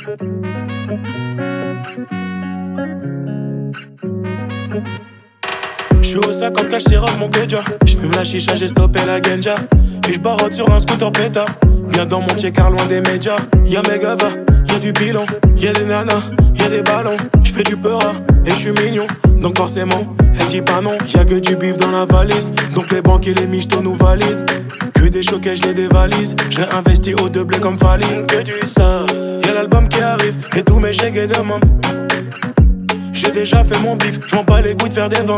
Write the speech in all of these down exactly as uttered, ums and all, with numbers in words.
J'suis au cinquante cash, c'est rock mon kedja. J'fume la chicha, j'ai stoppé la genja. Et j'barotte sur un scooter pétard. Viens dans mon check-car loin des médias. Y'a mes gavas, y'a du bilan. Y'a des nanas, y'a des ballons. J'fais du peura et j'suis mignon. Donc forcément, elle dit pas non. Y'a que du bif dans la valise. Donc les banques et les michtos nous valident. Que des choquets, j'les dévalise. J'l'ai investi au doublé comme Faline. Que du ça. Y'a l'album qui arrive et tous mes chèques et demandent. J'ai déjà fait mon bif, j'm'en bats les couilles de faire des ventes.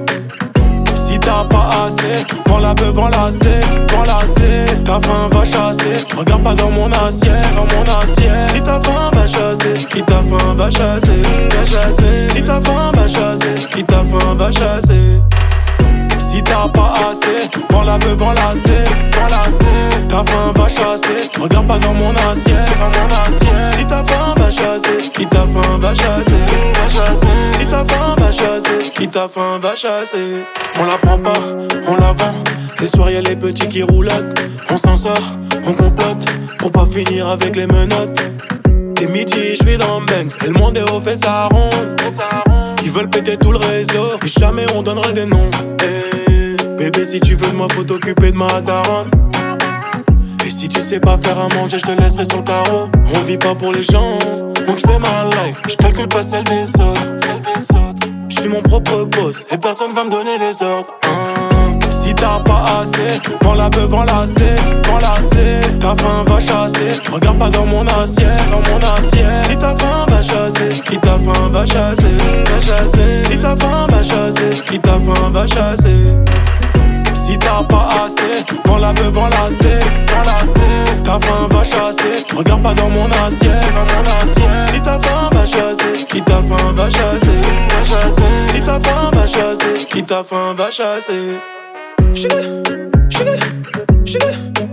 Si t'as pas assez, vends la beuh, vends la C, vends la C. Ta faim va chasser, regarde pas dans mon assiette, dans mon assiette. Si ta faim va chasser, qui ta faim va chasser, va chasser. Si ta faim va chasser, qui ta faim va chasser. Si t'as pas assez, vends la beuh, vends la C, vends la C. Ta faim va chasser, regarde pas dans mon assiette, dans mon assiette. Si ta faim va chasser, qui ta faim va chasser, va chasser. Si ta faim va chasser, qui ta faim va chasser. On la prend pas, on la vend. Les soirs y'a les petits qui roulotent. On s'en sort, on complote pour pas finir avec les menottes. T'es midi, j'suis dans Banks. Et le monde est au fait, ça ronde. Ils veulent péter tout le réseau. Et jamais on donnerait des noms. Hey, bébé, si tu veux de moi, faut t'occuper de ma daronne. Et si tu sais pas faire à manger, j'te laisserai sur le carreau. On vit pas pour les gens, donc j'fais ma life. J'calcule pas celle des autres. J'suis mon propre boss et personne va me donner des ordres. Hein. Si t'as pas assez, vends la beuh, vends la C, vends la C. Ta faim va chasser, regarde pas dans mon assiette, dans mon assiette. Si ta faim va chasser, qui ta faim va chasser, va chasser. Si ta faim va chasser, qui ta faim va chasser. Si t'as pas assez, vends la beuh, vends la C, vends la C. Ta faim va chasser, regarde pas dans mon assiette, dans mon assiette. Si ta faim va chasser, qui ta faim va chasser, va chasser. Si ta faim va chasser, qui ta faim va chasser. Chigga, chigga, chigga.